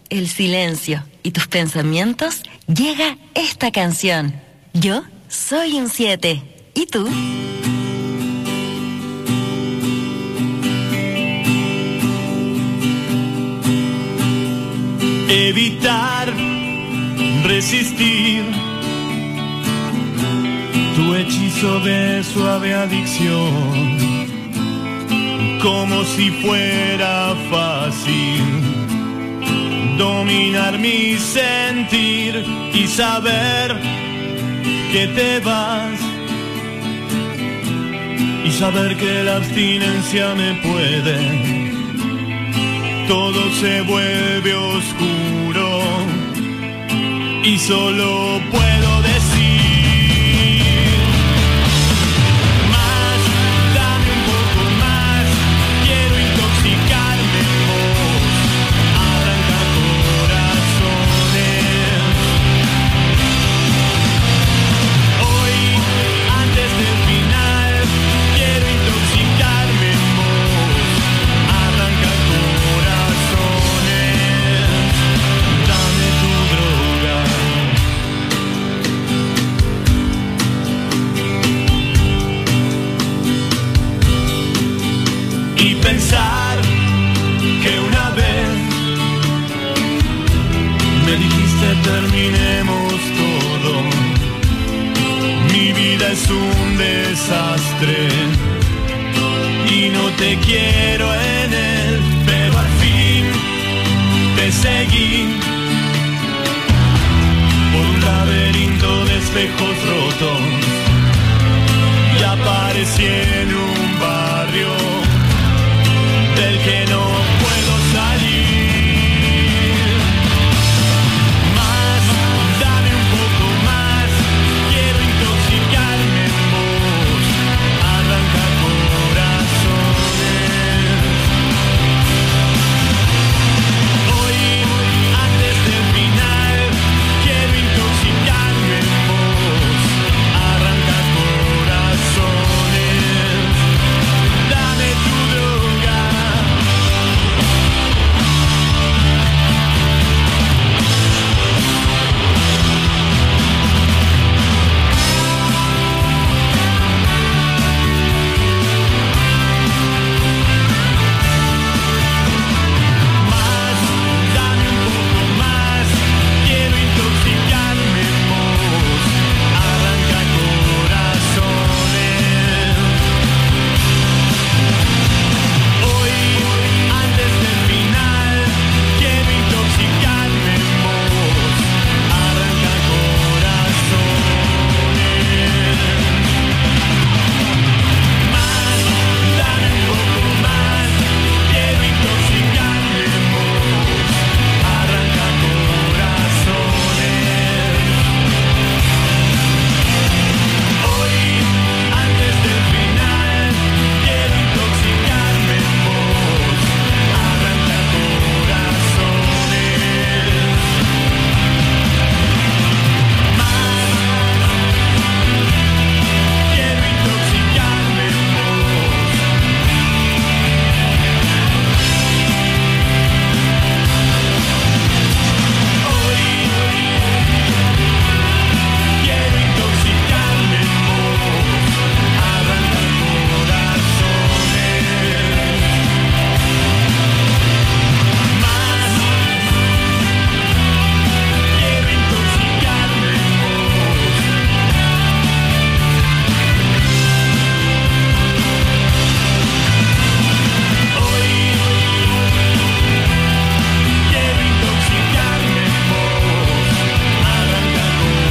el silencio y tus pensamientos, llega esta canción. Yo soy un 7. ¿Y tú? Evitar, resistir tu hechizo de suave adicción, como si fuera fácil dominar mi sentir y saber que te vas, y saber que la abstinencia me puede. Todo se vuelve oscuro y solo puedo decir más, dame un poco más, quiero intoxicarme en vos, arranca corazones. Hoy, antes del final, quiero intoxicarme en vos, arranca dame tu droga. Y pensar que una vez me dijiste terminemos todo, mi vida es un desastre y no te quiero en él, pero al fin te seguí por un laberinto de espejos rotos y aparecí en un barrio del que no puedo salir. Más, dame un poco más, quiero intoxicarme en vos, arranca corazones. Hoy, antes del final, quiero intoxicarme en vos, arranca corazones. Dame tu droga. Más, dame un poco más, quiero intoxicarme en vos, arranca corazones. Hoy, antes del final, quiero intoxicarme en vos, arranca corazones. Más, dame un poco más, quiero intoxicarme en vos, arranca corazones. Hoy, antes del final, quiero intoxicarme en vos, arranca corazones. Más, quiero intoxicarme en vos. Hoy, quiero intoxicarme en vos, arranca corazones. Más, quiero intoxicarme en vos. Hoy, quiero intoxicarme en vos, arranca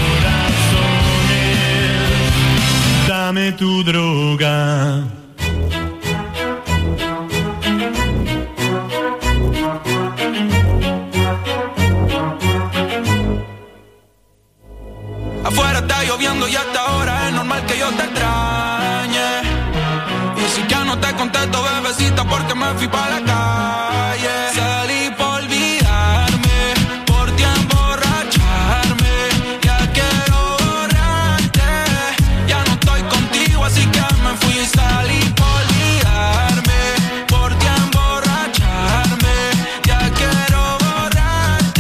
corazones. Dame tu droga. Afuera está lloviendo y hasta ahora es normal que yo te extrañe. Y si ya no te contesto, bebecita, porque me fui pa' la calle. Salí por olvidarme, por ti emborracharme. Ya quiero borrarte, ya no estoy contigo, así que me fui. Salí por olvidarme, por ti emborracharme. Ya quiero borrarte.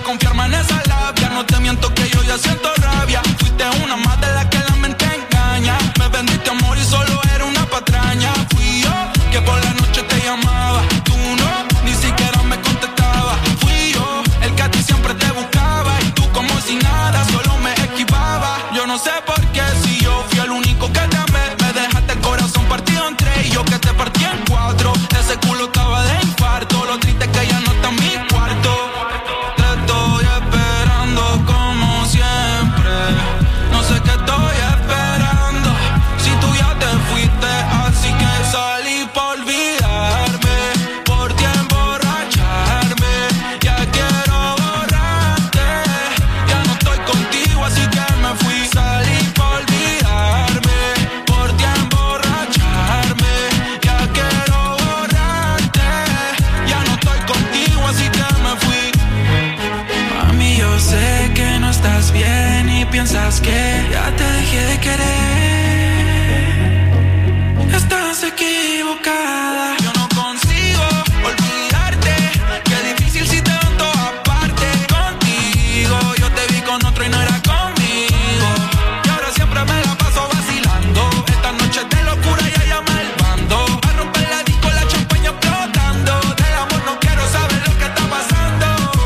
confiarme en esa labia. No te miento que yo ya siento rabia. Fuiste una más de las que la mente engaña. Me vendiste amor y solo era una patraña. Fui yo que por la noche te llamaba. Tú no, ni siquiera me contestabas. Fui yo el que a ti siempre te buscaba. Y tú como si nada, solo me esquivaba. Yo no sé por qué, si yo fui el único que te amé. Me dejaste el corazón partido en tres y yo que te partí en cuatro. Ese culo estaba de infarto. Lo triste es que ya no está en mi cuarto. Te estoy esperando como siempre. No sé qué estoy esperando. Si tú ya te fuiste, así que salí por olvidarme, por ti emborracharme. Ya quiero borrarte. Ya no estoy contigo, así que me fui. Salí por olvidarme, por ti emborracharme. Ya quiero borrarte. Ya no estoy contigo, así que me fui. Mami, yo sé que no estás bien y piensas que ya te dejé de querer. Estás equivocada. Yo no consigo olvidarte. Qué difícil si te veo en todas partes. Contigo yo te vi con otro y no era conmigo. Y ahora siempre me la paso vacilando. Esta noche de locura ya llama el bando. A romper la disco, la champaña explotando. Del amor no quiero saber lo que está pasando.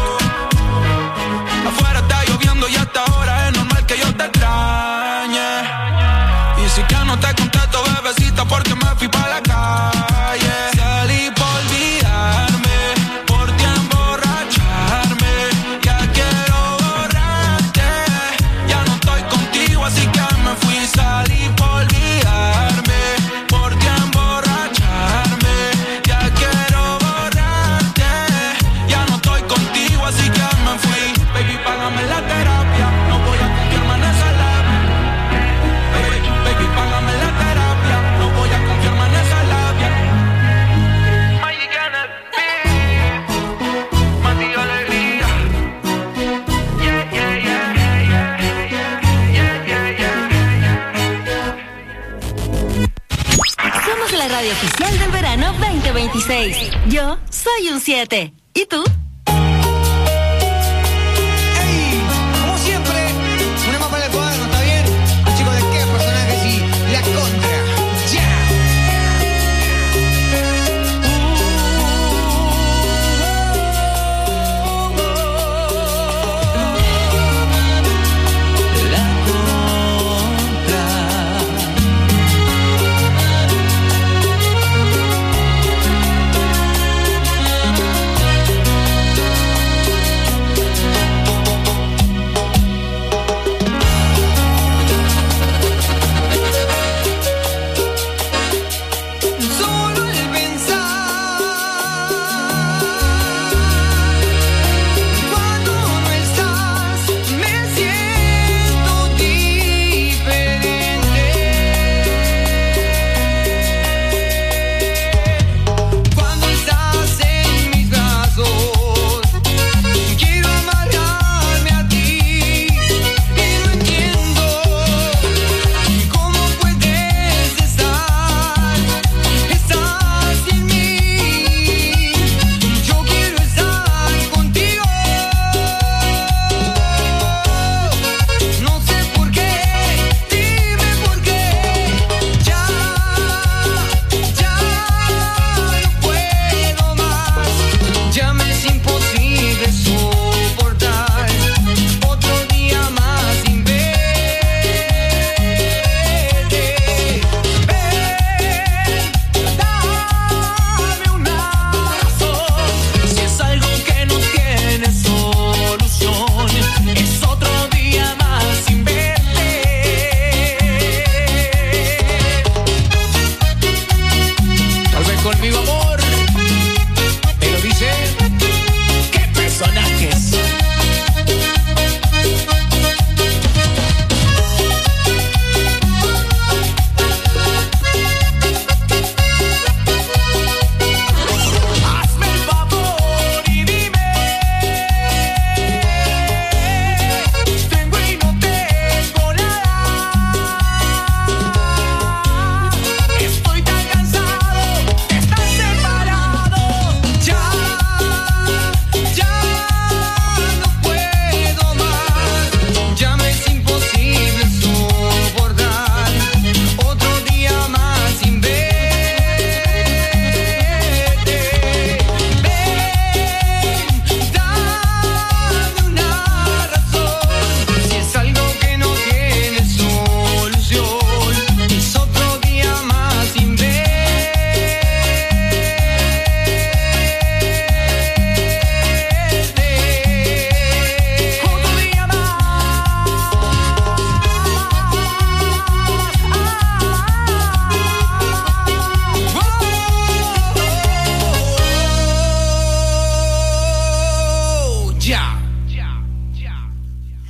Afuera está lloviendo y hasta ahora es normal que yo te extrañe. Y si que no te contesto, bebecita, porque me fui pa' la calle. Salí por olvidarme, por ti emborracharme. Ya quiero borrarte. Ya no estoy contigo, así que me fui. Salí por olvidarme, por ti emborracharme. Ya quiero borrarte. Ya no estoy contigo, así que me fui. Baby, págame la terapia. No voy a confiarme en esa labia. Baby, págame la terapia. No voy a confiarme en esa labia. Magic en el beat. Mati alegría. Yeah, yeah, yeah, yeah, yeah, yeah, yeah, yeah. Somos la radio oficial del verano 2026. Yo soy un 7. ¿Y tú? ¡Ey! Como siempre, una más para el cuaderno, ¿está bien? Chicos, ¿de qué personajes y la contra? ¡Ya! La contra.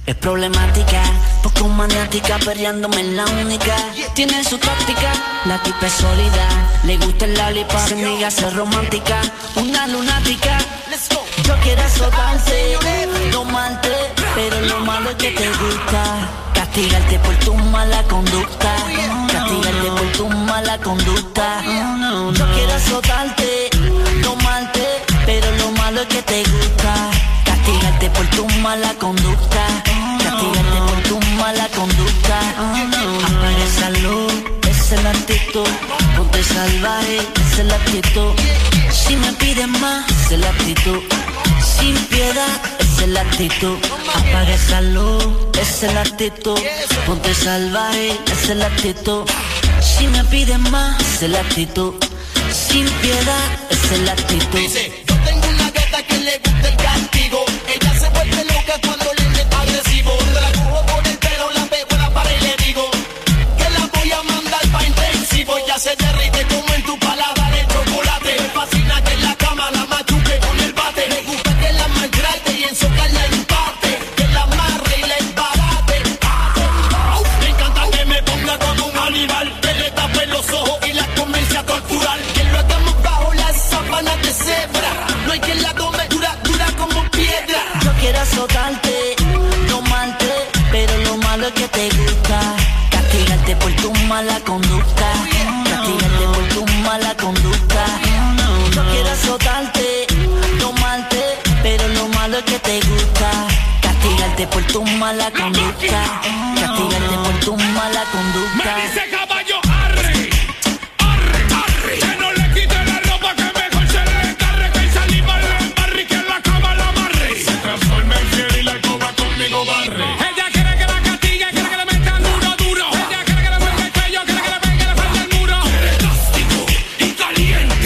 Es problemática, poco maniática, perreándome en la única. Tiene su táctica, la tipa es sólida. Le gusta el lollipop, se niega a ser romántica. Una lunática, yo quiero azotarte, tomarte, pero lo malo es que te gusta. Castigarte por tu mala conducta, castigarte por tu mala conducta. Yo quiero azotarte, tomarte, pero lo malo es que te gusta. Castigarte por tu mala conducta, castigarte por tu mala conducta. Apaga esa luz, esa es la actitud. Ponte salvaje, esa es la actitud. Si me pides más, esa es la actitud. Sin piedad, esa es la actitud. Apaga esa luz, esa es la actitud. Ponte salvaje, esa es la actitud. Si me pides más, esa es la actitud. Sin piedad, esa es la actitud. Dice, yo tengo una gata que le gusta el castigo. Ella se vuelve loca cuando le meto agresivo. La cojo por el pelo, la pego en la pared y le digo que la voy a mandar pa' intensivo. Ella se derrite como en tu paladar el chocolate. Me fascina que en la cama la machuque con el bate. Me gusta que la maltrate y en socarla empate. Que la amarre y la embarate. Me encanta que me ponga como un animal. Que le tape los ojos y la comience a torturar. Que lo hagamos bajo las sábanas de cebra. No hay quien la tome dura, dura como piedra. Yo quiero azotarte, tomarte, pero lo malo es que te gusta. Castigarte por tu mala conducta, castigarte por tu mala conducta. Yo quiero azotarte, tomarte, pero lo malo es que te gusta. Castigarte por tu mala conducta, castigarte por tu mala conducta. Me dice caballo, arre, arre, arre. Que no le quite la ropa, que mejor se le descarre. Que el saliva le embarre y que en la cama la amarre. Se transforma en fiel y la escoba conmigo barre. Ella quiere que la castigue, quiere que le metan duro, duro. Ella quiere que le muerda el cuello, quiere que le pegue la frente al muro. Quiere elástico y caliente.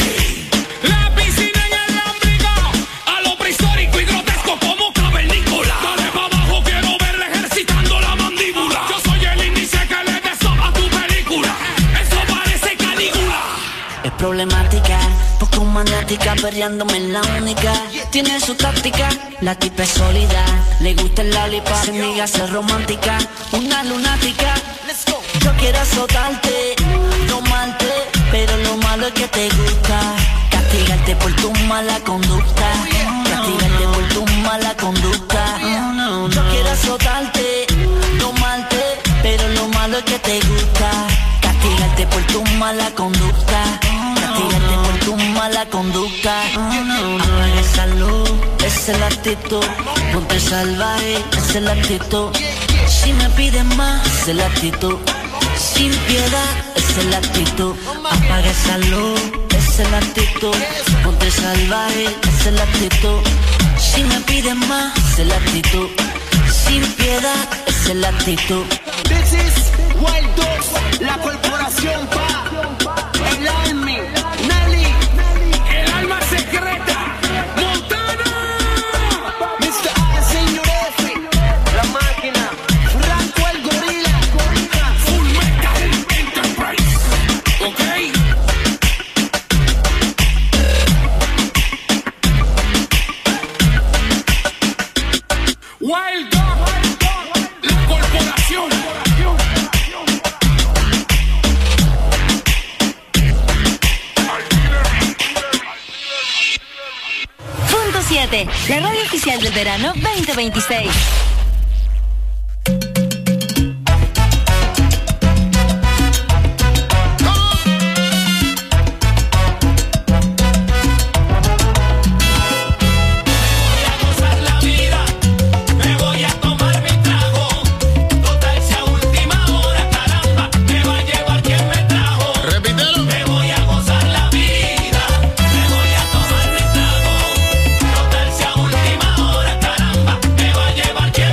La piscina en el ombligo, a lo prehistórico y grotesco como cavernícola. Dale pa' abajo, quiero verle ejercitando la mandíbula. Yo soy el índice que le beso a tu película. Eso parece Calígula. Es problemática, poco maniática, perreándome en la única. Tiene su táctica, la tipa es sólida. Le gusta el lollipop, se niega a ser romántica. Una lunática, yo quiero azotarte, tomarte, pero lo malo es que te gusta. Castigarte por tu mala conducta, castigarte por tu mala conducta. Yo quiero azotarte, tomarte, pero lo malo es que te gusta. Castigarte por tu mala conducta, castigarte por tu mala conducta. Apaga esa luz, esa es la actitud. Ponte salvaje, esa es la actitud. Si me pides más, esa es la actitud. Sin piedad, esa es la actitud. Apaga esa luz, esa es la actitud. Ponte salvaje, esa es la actitud. Si me pides más, esa es la actitud. Sin piedad, esa es la actitud. This is Wild Dogs, la corporación pa' el Army, Nelly, El alma secreta, Montana. Mr. A, Señor F, la máquina, Franco el gorila, Full Metal Enterprise. ¿Ok? Wild Dog, la corporación. Punto 7, la radio oficial del verano 2026. Total, si a última hora, caramba, me voy a llevar.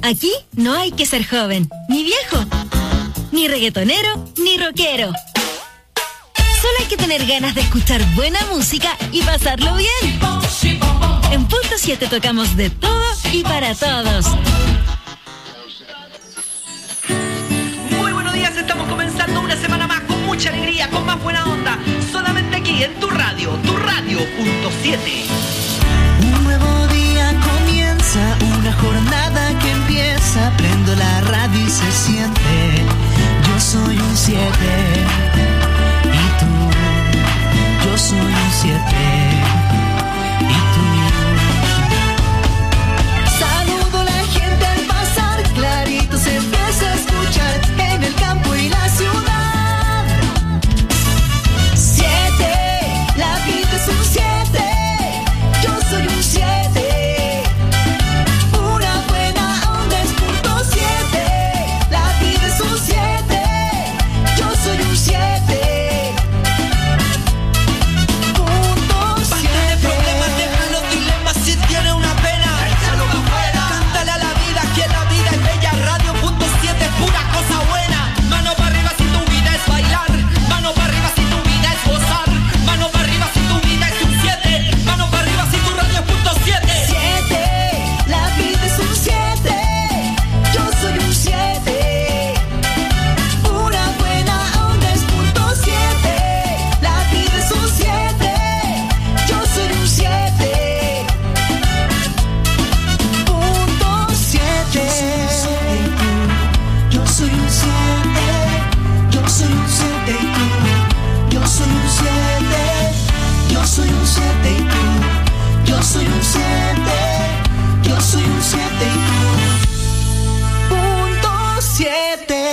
Aquí no hay que ser joven, ni viejo, ni reggaetonero, ni rockero. Solo hay que tener ganas de escuchar buena música y pasarlo bien. En Punto 7 tocamos de todo y para todos. Muy buenos días, estamos comenzando una semana más con mucha alegría, con más buena onda. Solamente aquí en tu radio, Punto 7. Un nuevo día comienza, una jornada que empieza. Prendo la radio y se siente. Yo soy un 7. Y tú, yo soy un 7. Y tú. Saludo a la gente al pasar, clarito se empieza a escuchar en el campo y la ciudad. 7, la vida es un 7. Yo soy un 7. Una buena onda es punto 7. La vida es un 7. Yo soy un 7. Punto 7. Basta de problemas, deja los dilemas. Si tiene una pena, échalo para afuera. Cántale a la vida, que la vida es bella. Radio Punto 7 es pura cosa buena. Mano para arriba si tu vida es bailar. Mano para arriba si tu vida es gozar. Mano para arriba si tu vida es un 7. Mano para arriba si tu radio es Punto 7. 7, la vida es un 7. Yo soy un 7. Una buena onda es punto 7. La vida es un 7. Yo soy un 7. Punto 7. Yo soy un 7. Yo soy un 7 y tú. Yo soy un 7. Yo soy un 7 y tú. Yo soy un 7. Yo soy un 7 y tú. Punto 7.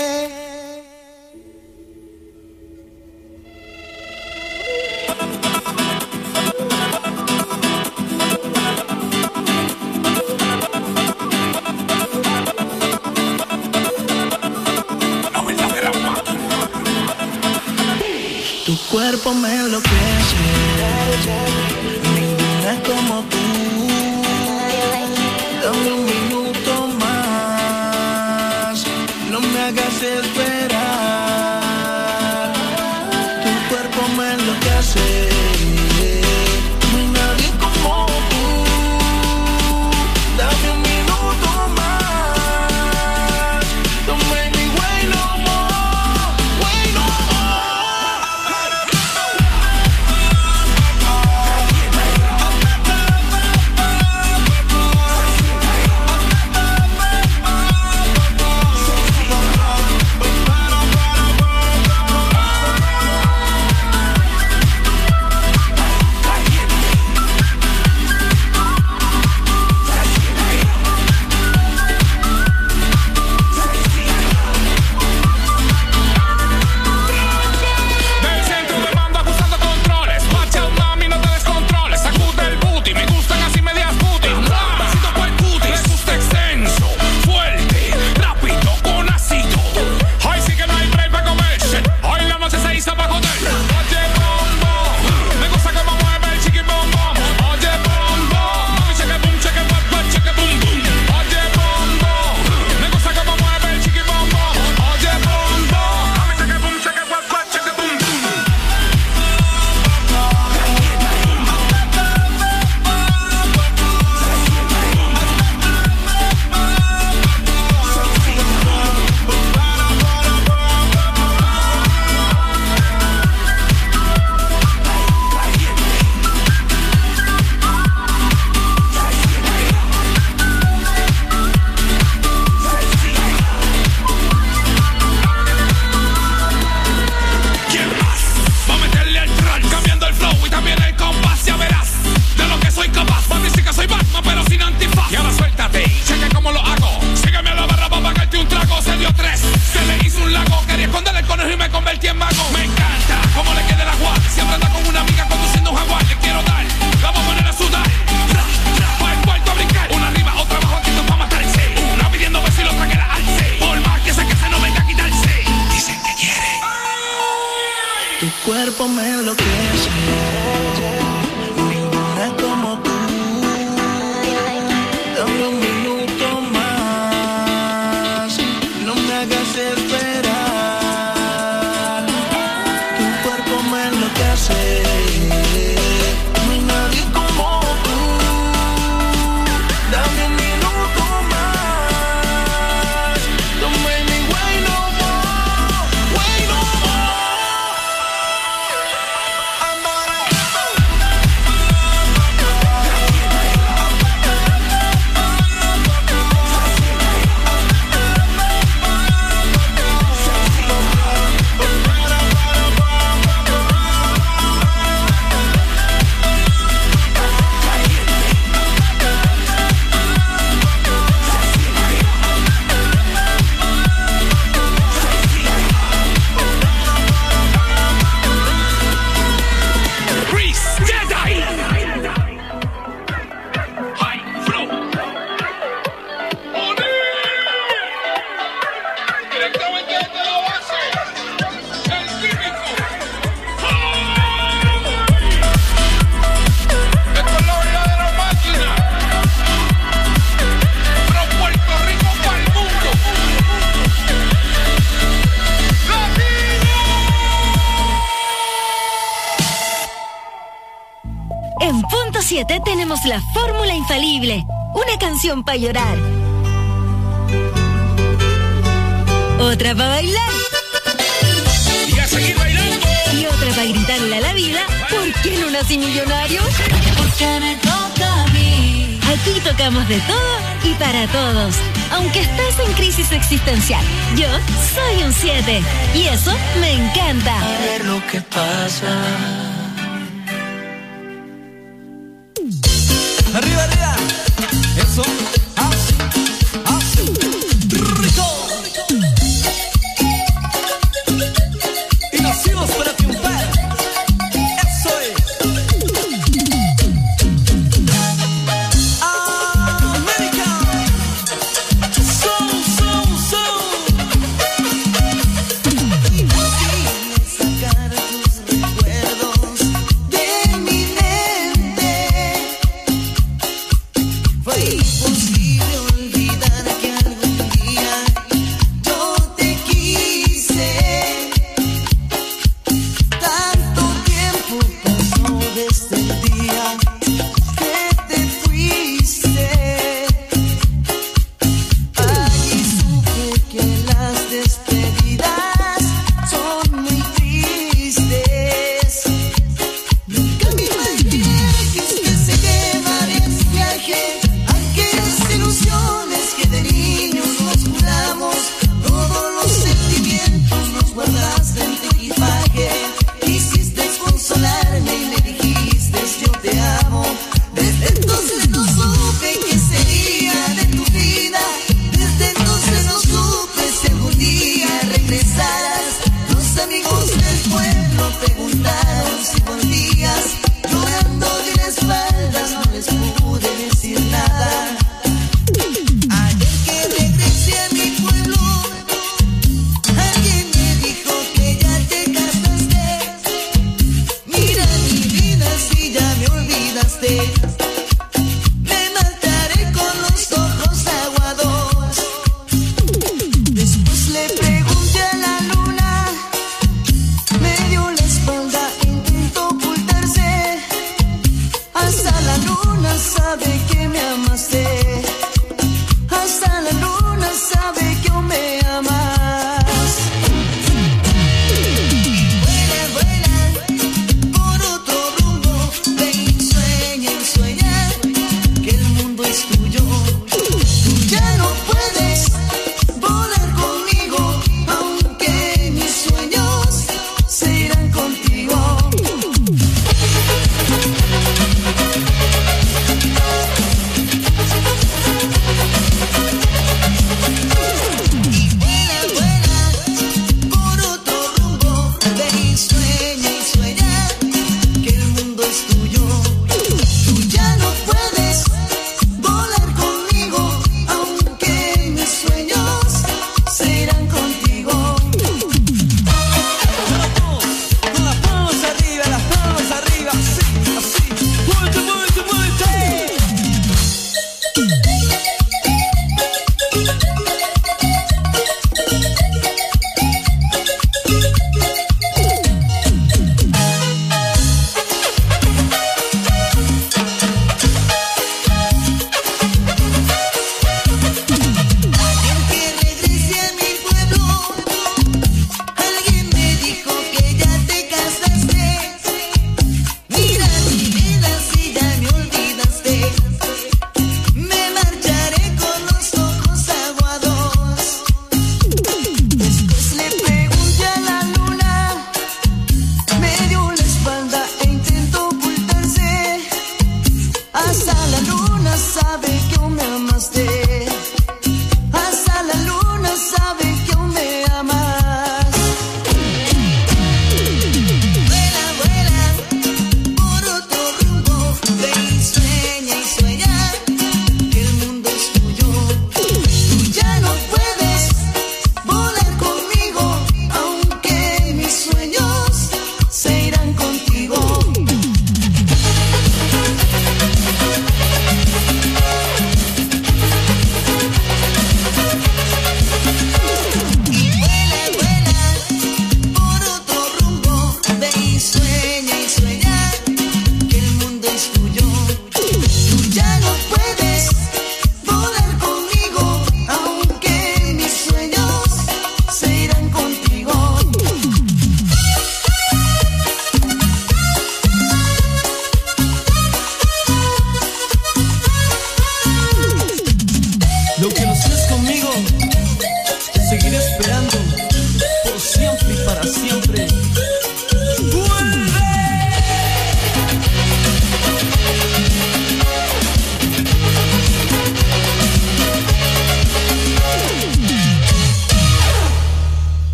Tu cuerpo me enloquece. Ninguna es como tú. Dame un minuto más. No me hagas esperar. Tu cuerpo me enloquece. No hay nadie como tú. Dame un minuto más. Don't make me wait no more. Wait no Del centro de mando acusando controles. Watch out, mami, no te descontroles. Sacude el booty, me gustan así medias booty. Besito por el cutis, me gusta extenso, fuerte, rápido, con ácido. Hoy sí que no hay break para comerse. Hoy la noche se hizo para joder. Oye, bombón, me gusta cómo mueve el chiqui bombón. Oye, bombón, mami, cheque boom, cheque boom, cheque boom, boom. Oye, bombón, me gusta cómo mueve el chiqui bombón. Oye, bombón, mami, cheque boom, cheque boom, cheque boom, boom. ¿Quién más? Va a meterle al troll, cambiando el flow y también el compás, ya verás de lo que soy capaz. Va a decir que soy Batman, pero sin antifaz. Y ahora suéltate y cheque cómo lo hago. Sígueme a la barra para pagarte un trago. Se dio 3, se le hizo un lago. Quería esconder el conejo y me convertí en mago. Me encanta cómo le queda el agua. Siempre anda con una amiga conduciendo un jaguar. Le quiero dar, la vamos a poner a sudar. Va el cuarto a brincar. Una arriba, otra abajo, aquí para matarse. Una pidiendo ver si lo trae que la alce. Por más que se no venga a quitarse. Dicen que quiere. Tu cuerpo me enloquece. Ninguna es como tú. Dame un minuto más. 100.7 tenemos la fórmula infalible. Una canción para llorar. Otra para bailar. Y a seguir bailando. Y otra para gritarle a la vida, ¿por qué no nací millonario? Porque me toca a mí. Aquí tocamos de todo y para todos. Aunque estés en crisis existencial, yo soy un 7. Y eso me encanta. A ver lo que pasa. Arriba, arriba. Eso. Así. Así. Rico. Y nacimos para triunfar. Eso es. América. Sacar tus recuerdos.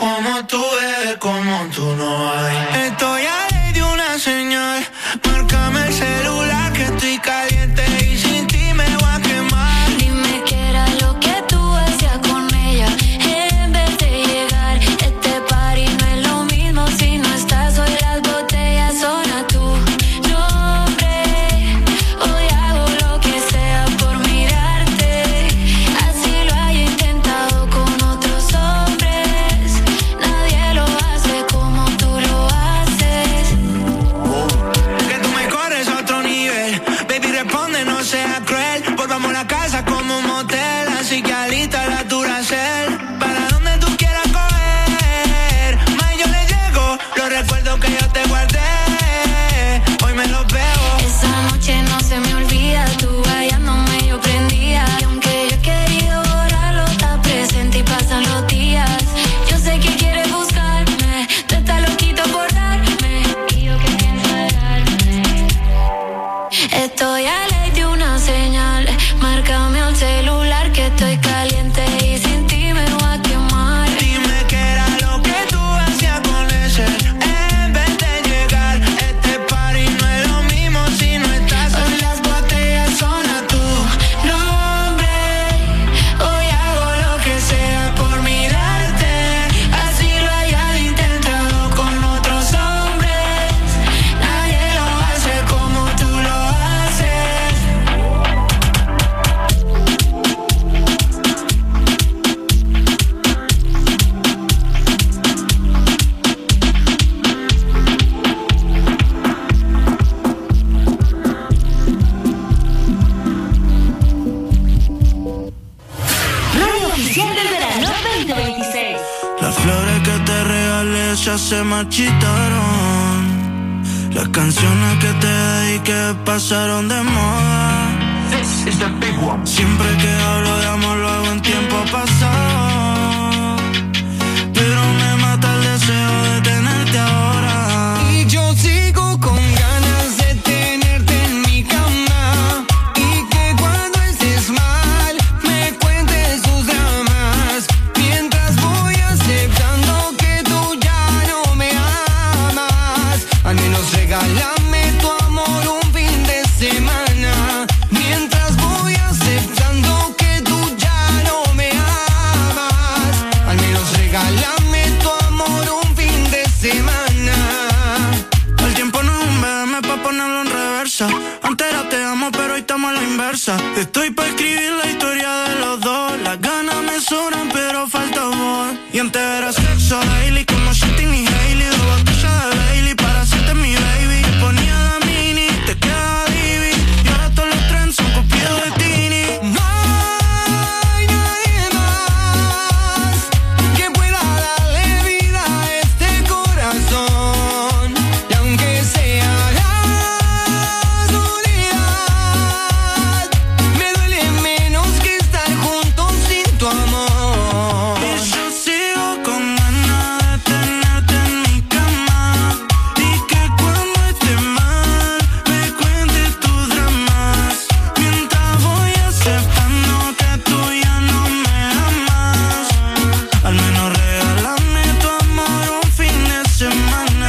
como tú, como tú no hay. Estoy a ley de una señal. Márcame el celular que estoy caliente y sin ti me voy a quemar. Dime qué era lo que tú hacías con ella en vez de llegar. Este party no es lo mismo si no estás. Hoy las botellas son a tu nombre. Hoy hago lo que sea por mirarte. Así lo haya intentado con otros hombres. Nadie lo hace como tú lo haces. Que tú me corres a otro nivel. Baby, responde, no seas cruel. Volvamos a la casa como un motel. Así que alista la Duracell. Para donde tú quieras coger. Más yo le llego. Los recuerdos que yo te guardé. Hoy me los veo. Esa noche no se me olvida. Tú hallándome yo prendía. Y aunque yo he querido borrarlo, está presente y pasan los días. Yo sé que quieres buscarme. Tú estás loquito por darme. Y yo que pienso darme. Estoy a ley de una señal. Márcame al celular que estoy caliente y sin ti me voy a quemar. Dime qué era lo que tú hacías con ese en vez de llegar. Este party no es lo mismo si no estás. Hoy las botellas son a tu nombre. Hoy hago lo que sea por mirarte. Así lo hayas intentado con otros hombres. Nadie lo hace como tú lo haces. Radio Oficial del Verano 2026. Las flores que te regalé ya se marchitaron. Las canciones que te dediqué pasaron de moda. Siempre que hablo de amor lo hago en tiempo pasado. Pero me mata el deseo de tenerte ahora. Y yo sigo con ganas de tenerte en mi cama. Y que cuando estés mal me cuentes tus dramas. Mientras voy aceptando que tú ya no me amas. Al menos regálame tu amor un fin de semana. Mientras voy aceptando que tú ya no me amas. Al menos regálame tu amor un fin de semana. El tiempo no es un BM pa' ponerlo en reversa. Antes era te amo, pero hoy estamos a la inversa. Estoy pa' escribir la historia de los dos. Las ganas me sobran, pero falta voz. Y antes era sexo daily, como Shitting y Hailey. 2 botellas de Bailey para hacerte mi baby. Te ponía la mini, te quedaba divi. Y ahora todos los trends son copiados de Tini. No hay nadie más que pueda darle vida a este corazón. Y aunque sea la soledad, me duele menos que estar juntos sin tu amor. Y yo sigo con ganas de tenerte en mi cama. Y que cuando esté mal me cuentes tus dramas. Mientras voy aceptando que tú ya no me amas. Al menos regálame tu amor un fin de semana.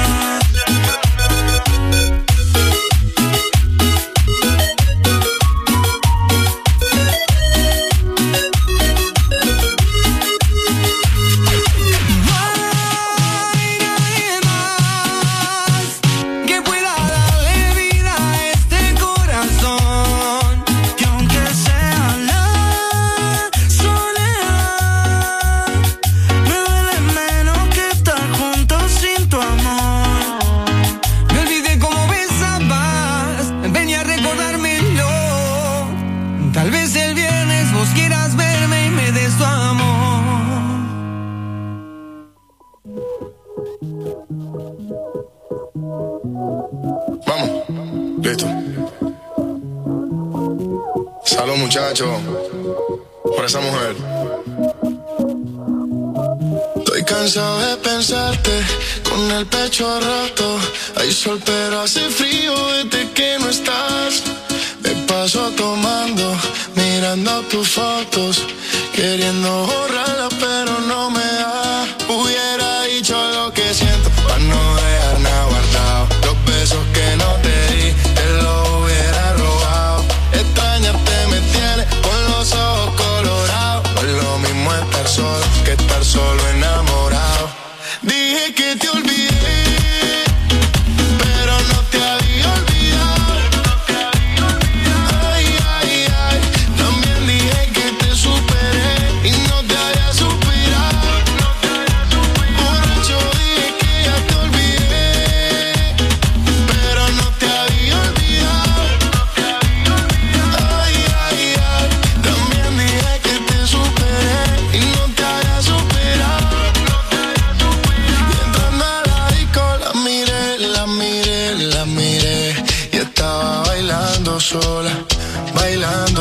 No hay nadie más que pueda darle vida a este corazón. Y aunque sea la soledad, me duele menos que estar juntos sin tu amor. Me olvidé cómo besabas, ven y a recordármelo. Tal vez el viernes vos quieras verme y me des tu amor. Vamos, listo. Salud, muchachos, por esa mujer. Estoy cansado de pensarte con el pecho roto. Hay sol pero hace frío desde que no estás. Me paso tomando, mirando tus fotos, queriendo borrarlas pero no me da. Pudiera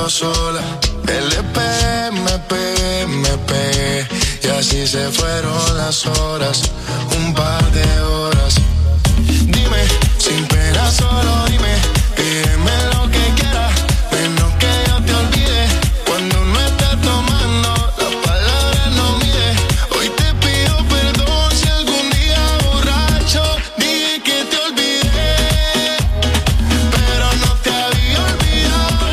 bailando sola. LP, me pegué y así se fueron las horas, un par de horas. Dime, sin pena solo dime, pídeme lo que quieras, menos que yo te olvide. Cuando no estés tomando, las palabras no mide. Hoy te pido perdón si algún día borracho dije que te olvidé, pero no te había olvidado.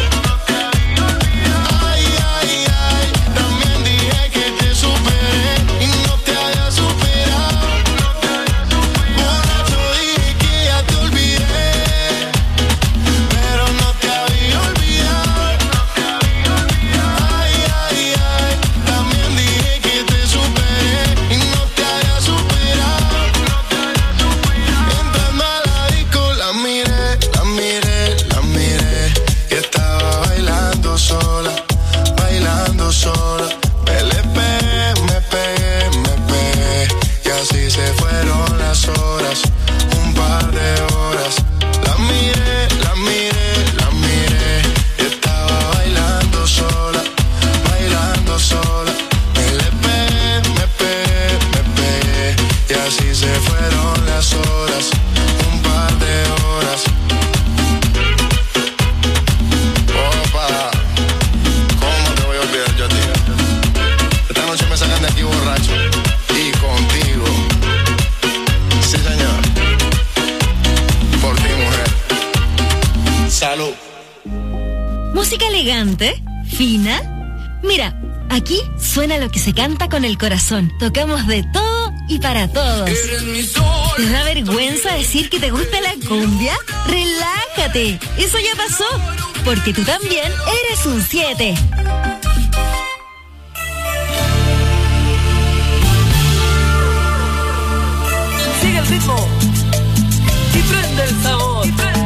Ay, ay, ay, también dije que te superé y no te había superado. Borracho dije que ya te olvidé, pero no te había olvidado. Ay, ay, ay, también dije que te superé y no te había superado. Entrando a la disco la miré y estaba bailando sola. Me pegué y así se fueron las horas, un par de horas. La miré y estaba bailando sola. Me pegué y así se fueron las horas, un par de horas. Opa, ¿cómo te voy a olvidar yo a ti? Esta noche me sacan de aquí borracho y contigo. Sí, señor. Por ti, mujer. Salud. Música elegante, fina. Mira, aquí suena lo que se canta con el corazón. Tocamos de todo y para todos. ¿Te da vergüenza decir que te gusta la cumbia? Relájate, eso ya pasó, porque tú también eres un 7. Sigue el ritmo y prende el sabor.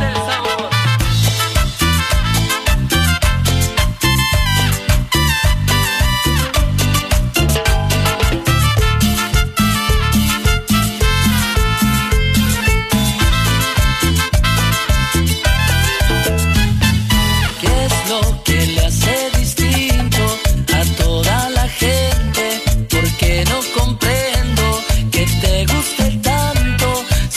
¿Qué es lo que le hace distinto a toda la gente? Porque no comprendo que te guste tanto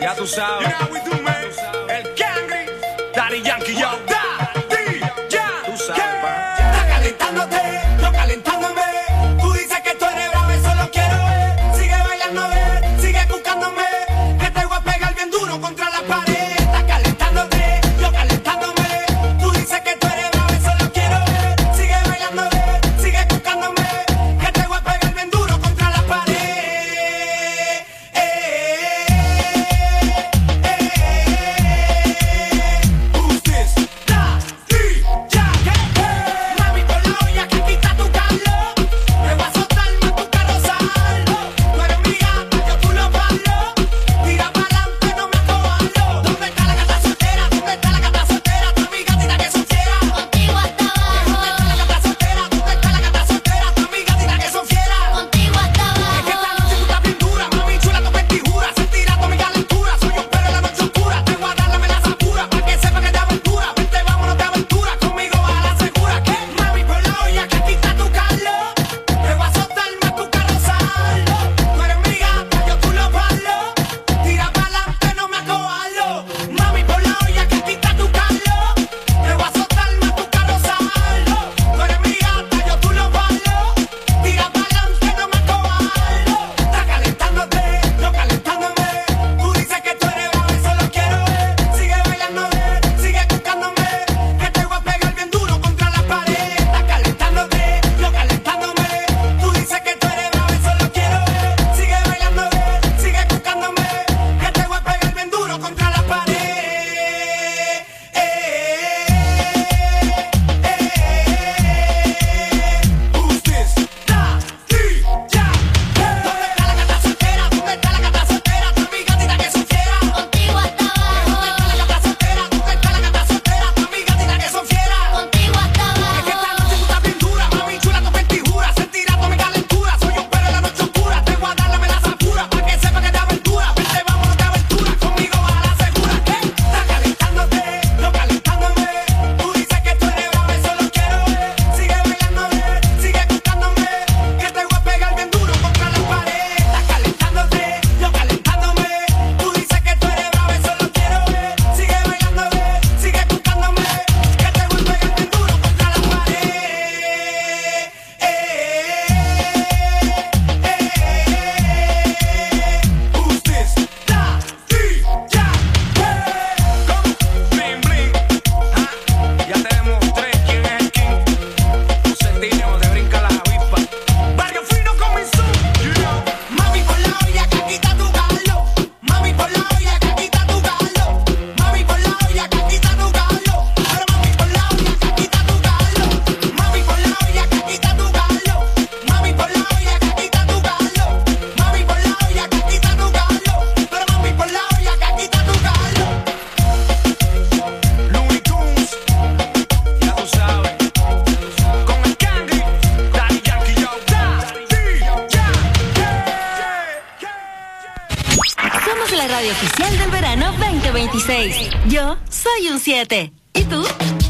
Ya tú sabes. You know how we do, man. El Cangri, Daddy Yankee, yo. Daddy, ya. Tú sabes, pa. Está calentándote, yo calentándome. Tú dices que tú eres bravo, eso lo quiero ver. Sigue bailando, ve, sigue buscándome. Que te voy a pegar bien duro contra la pared. Está calentándote, yo calentándome. Tú dices que tú eres bravo, eso lo quiero ver. Sigue bailando, ve, sigue buscándome. Que te voy a pegar bien duro contra la pared. Who's this? Daddy Yankee. Mami, por la olla que aquí está tu Carlos. Me voy a soltar más tu carrozalo. Tú eres mi gata, yo tú lo palo. Tira pa'lante, no me acobarlo. ¿Dónde está la gata soltera? ¿Dónde está la gata soltera? Tu amiga tira que son fieras. Contigo hasta abajo. ¿Dónde está la gata soltera? ¿Dónde está la gata soltera? Tu amiga tira que son fieras. Contigo hasta Es que esta abajo. noche tú estás bien dura, mami chula, tu vestidura. Sentirá tu mi calentura. Soy un perro en la noche oscura. Te voy a dar la melaza pura para que sepa que te aventura. Vente, vámonos de aventura. Conmigo vas a la segura. ¿Qué? Mami, por la olla que aquí está tu Carlos. Te voy a soltar más tu carrozalo. Tú eres mi gata, yo tú lo palo. Tira pa'lante, no me acobarlo. Mami, por la olla que aquí está tu Carlos. Te voy a soltar más tu carrozalo. Tú eres mi gata, yo tú lo palo. Tira pa'lante, no me acobarlo. Está calentándote, yo calentándome. Tú dices que tú eres bravo, eso lo quiero ver. Sigue bailando, ve, sigue buscándome. Que te voy a pegar bien duro contra la pared. Está calentándote, yo calentándome. Tú dices que tú eres bravo, eso lo quiero ver. Sigue bailando, ve, sigue buscándome. Que te voy a pegar bien duro contra la pared. Who's this? Daddy Yankee. ¿Dónde está la gata soltera? ¿Dónde está la gata soltera? Tu amiga tira que son fieras. Contigo hasta ¿Dónde está la abajo. gata soltera? ¿Dónde está la gata soltera? Tu amiga tira que son fieras. Contigo hasta Es que esta abajo. noche tú estás bien dura, mami chula, tu vestidura. Sentirá tu mi calentura. Soy un perro en la noche oscura. Te voy a dar la melaza pura para que sepa que te aventura. Vente, vámonos de aventura. Conmigo vas a la segura. ¿Qué? Está calentándote, yo calentándome. Tú dices que tú eres bravo, eso lo quiero ver. Sigue bailando, ve, sigue buscándome. Que te voy a pegar bien duro contra la pared. Está calentándote, yo calentándome. Tú dices que tú eres bravo, eso lo quiero ver. Sigue bailando, ve, sigue buscándome. Que te voy a pegar bien duro contra la pared. Who's this? Daddy Yankee. ¿Cómo? Bling, bling. Ah, ya tenemos tres. ¿Quién es el king? Un centímetro de brinca la avispa. Barrio fino con mi zoom. Mami, por la olla que aquí está tu Carlos. Mami, por la olla que aquí está tu Carlos. Mami, por la olla que aquí está tu Carlos. Pero mami, por la olla que aquí está tu Carlos. Mami, por la olla que aquí está tu Carlos. Mami, por la olla que aquí está tu Carlos. Mami, por la olla que aquí está tu Carlos. Pero mami, por la olla que aquí está tu Carlos. Looney Tunes. Ya tú sabes. Con el Cangri, Daddy Yankee, yo. Daddy Yankee. Somos la radio oficial del verano 2026. Yo soy un 7. ¿Y tú?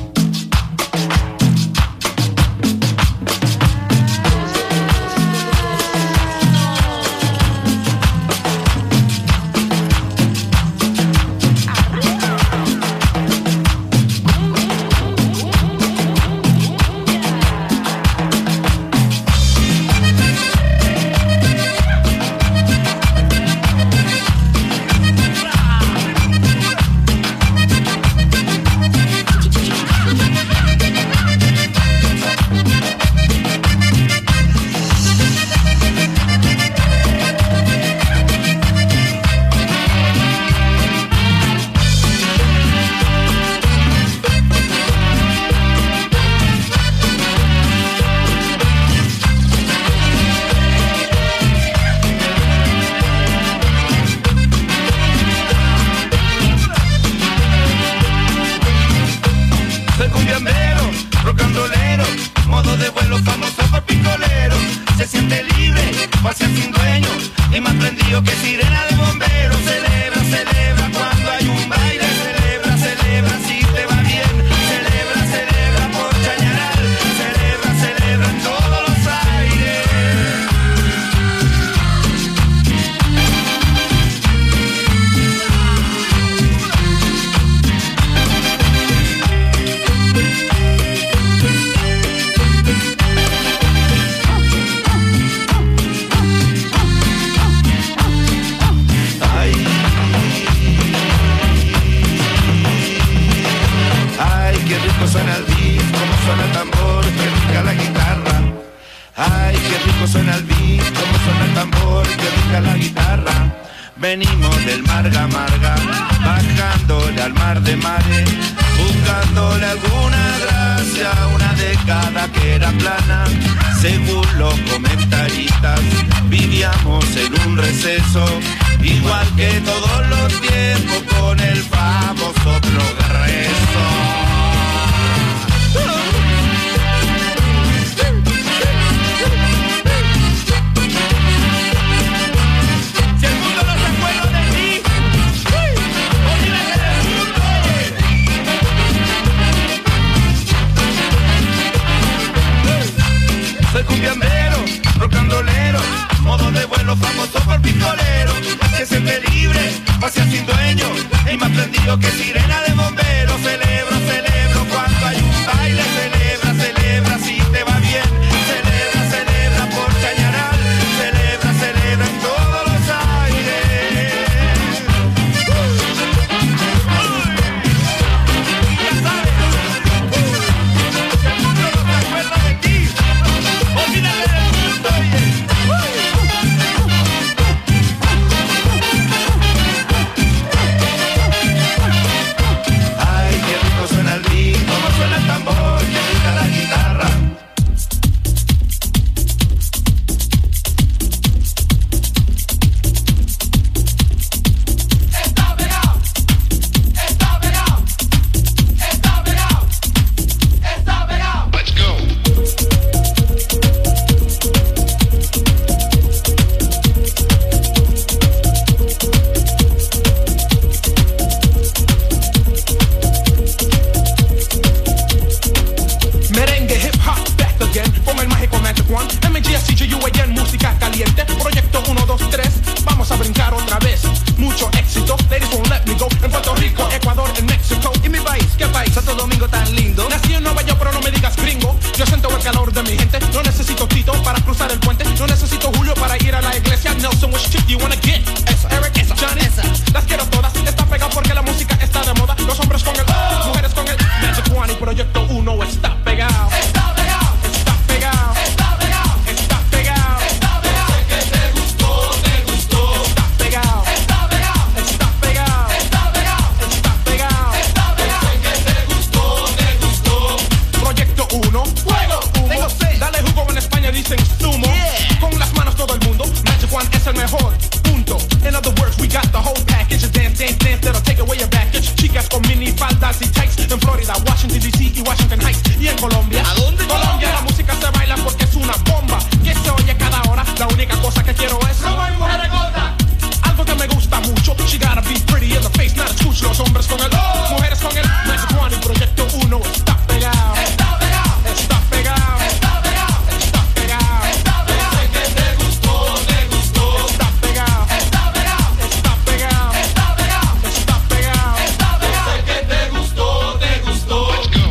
Soy cumbiambero, rock and rollero, modo de vuelo famoso por picolero. Se siente libre, pase sin dueño, y más prendido que sirena de bombero. Celebra, celebra cuando hay un baile. Celebra, celebra si te va bien. Celebra, celebra por Chañaral. Celebra, celebra en todos los aires. Ay, qué rico suena el beat, cómo suena el tambor, qué rica la guitarra. Venimos del Marga Marga, bajándole al mar de mares, buscándole alguna gracia, una década que era plana. Según los comentaristas, vivíamos en un receso, igual que todos los tiempos, con el famoso progreso. Soy cumbiambero, rocandolero, modo de vuelo famoso por pistolero. Que siempre libre, vacía sin dueño, y más prendido que sirena de bombero. Celebro, celebro cuando hay un baile. Celebra, celebra si te va bien. Celebra, celebra por Chañaral. Celebra, celebra en todos los aires. Ya sabes, el mundo no se acuerda de ti. Olvídate del mundo, ay, qué rico suena el beat, cómo suena el tambor, qué rica la guitarra. Está pegado, está pegado, está pegado, está pegado. Let's go. Merengue, hip hop, back again, con el mágico Magic One. MGSCGUAN, música caliente. Proyecto 1, 2, 3, vamos a brincar otra vez. Mucho éxito, ladies won't let me go. En Puerto Rico, Ecuador, en México. ¿Y mi país? ¿Qué país? Santo Domingo tan lindo. Nací en Nueva York, pero no me digas gringo. Yo siento el calor de mi gente. No necesito Tito para cruzar el puente. No necesito Julio para ir a la iglesia. Nelson, which chick you wanna get? Esa, Eric, esa, Johnny, esa. Las quiero todas. Está pegado porque la música está de moda. Los hombres con el mujeres con el Magic One. Y Proyecto 1 está pegado. Está pegado. Está pegado. Está pegado. Está pegado. Está pegado. Sé que te gustó, te gustó. Está pegado. Está pegado. Está pegado. Está pegado. Está pegado. Está pegado. Sé que te gustó, te gustó. Proyecto 1, fuego. Humo. Dale jugo, en España dicen sumo. Con las manos todo el mundo. Magic One es el mejor. Punto. In other words, we got the whole package. Dance, dance, dance, that'll take away your baggage. Chicas con mini faldas y tights. En Florida, Washington DC y Washington Heights. Y en Colombia, ¿a dónde? Colombia, la música se baila porque es una bomba que se oye cada hora. La única cosa que quiero es roba y mujer gorda. Algo que me gusta mucho. She gotta be pretty in the face, not a scooch. Los hombres con el mujeres con el Magic One. Y Proyecto 1 está pegado. Está pegado. Está pegado. Está pegado. Está pegado. Está pegado. Sé que te gustó, te gustó. Está pegado. Está pegado. Está pegado. Está pegado. Está pegado. Está pegado. Sé que te gustó, te gustó. Let's go.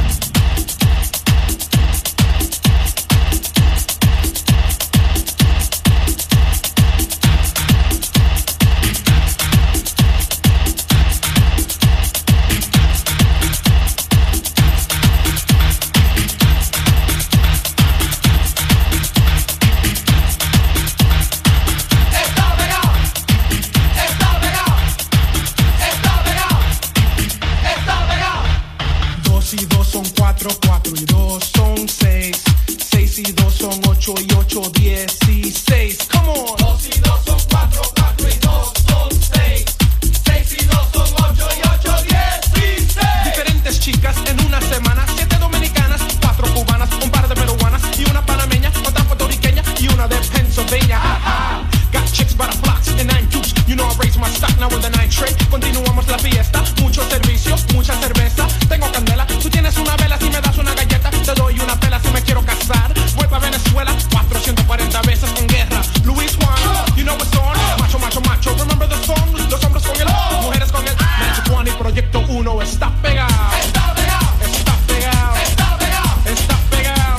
Está pegado. Está pegado. Está pegado. Está pegado. 2 y 2 son 4, 4 y 2 son 6. 6 y 2 son 8 y 8, 16. Come on. 2 y 2 son 4, 4 y 2 son 6. 6 y 2 son 8 y 8, 16. Diferentes chicas en una semana. 7 dominicanas, 4 cubanas, un par de peruanas y una panameña, otra puertorriqueña y una de Pennsylvania. Got chicks by the blocks and 9 dukes. You know I raise my stock now with the 9 tray. Continuamos la fiesta, mucho servicio, mucha cerveza. Tengo candela, tú tienes una vela, si me das una galleta, te doy una pela si me quiero casar. Voy pa' Venezuela, 440 veces con guerra. Luis Juan, you know what's on. Macho, macho, macho, remember the song. Los hombres con el, mujeres con el Magic One. Y Proyecto 1 está pegado. Está pegado. Está pegado. Está pegado. Está pegado.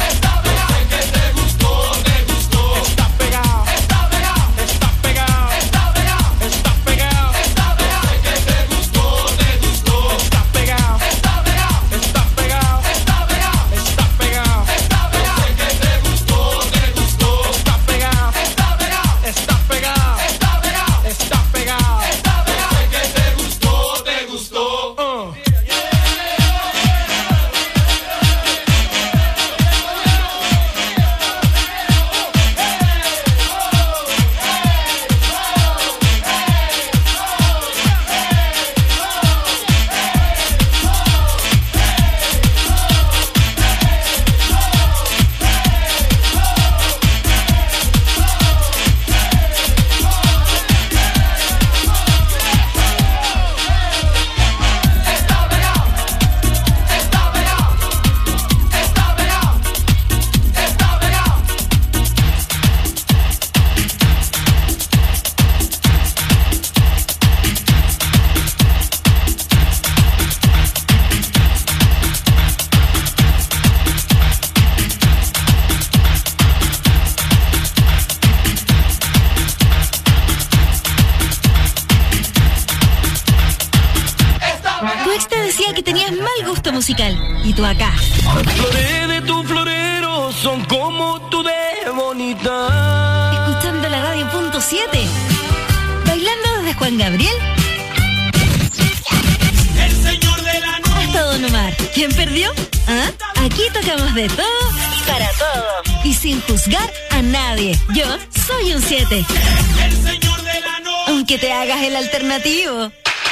musical. Y tú acá. Flores de tu florero son como tú de bonita. Escuchando la radio punto 7. Bailando desde Juan Gabriel El señor de la noche. hasta Don Omar. ¿Quién perdió? ¿Ah? Aquí tocamos de todo y para todo. Y sin juzgar a nadie. Yo soy un 7. El señor de la noche. Aunque te hagas el alternativo.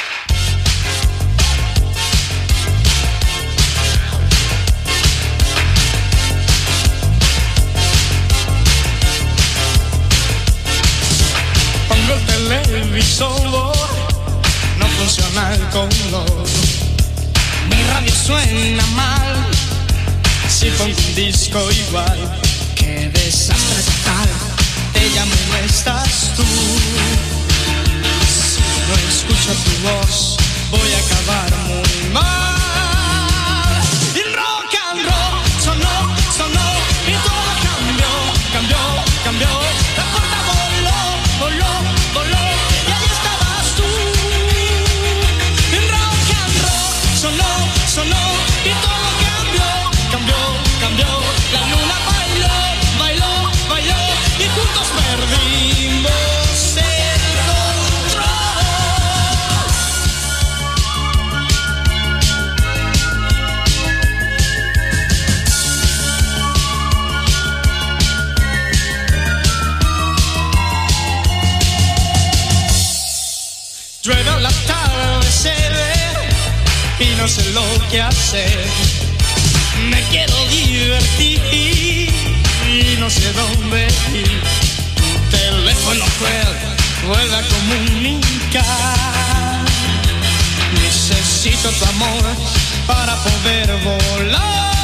Pongo el televisor, no funciona el color. Mi radio suena mal, si pongo un disco igual. Qué desastre total, ella me estás tú. Si no escucho tu voz, voy a acabar muy mal. Y rock and roll sonó, y todo cambió, cambió, cambió. La puerta voló, y ahí estabas tú. Y rock and roll sonó, y todo cambió, cambió, cambió. La luna bailó, y juntos perdimos el control. Llueve al atardecer y no sé lo que hacer. Me quiero divertir y no sé dónde ir. Tu teléfono vuelve a comunicar. Necesito tu amor para poder volar.